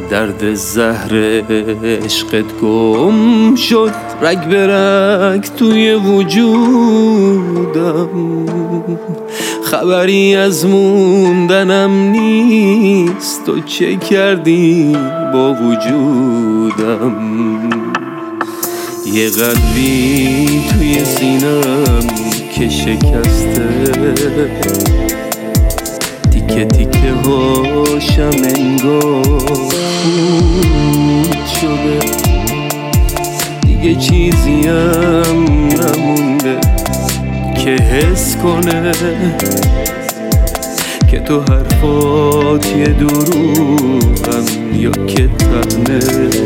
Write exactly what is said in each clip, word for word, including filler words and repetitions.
درد زهر عشقت گم شد رگ به رگ توی وجودم، خبری از موندنم نیست، تو چه کردی با وجودم؟ یه قلبی توی سینم که شکسته، تیکه تیکه هاشم انگار خورد شده، دیگه چیزیم نمونده که حس کنه که تو حرفات یه دروغن یا که تنه.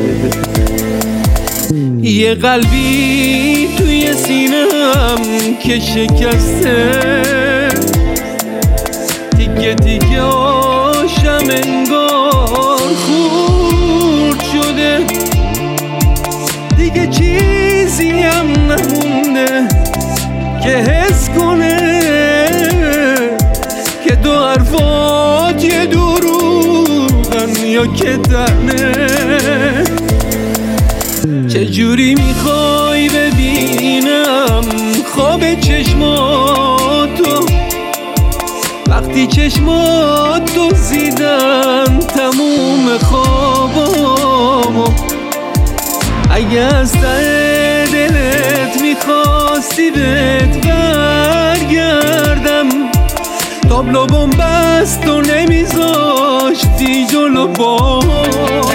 یه قلبی توی سینم که شکسته، تیکه تیکه هاشم انگار خورد شده، دیگه چیزی هم نمونده که حس کنه که دو حرفات یه دروغن یا که تنه. چجوری میخوای ببینم خواب چشماتو وقتی چشماتو زیدن تموم خوابامو؟ اگه از ته دلت میخواستی بهت برگردم، تابلو بومبست و نمیذاشتی جلو با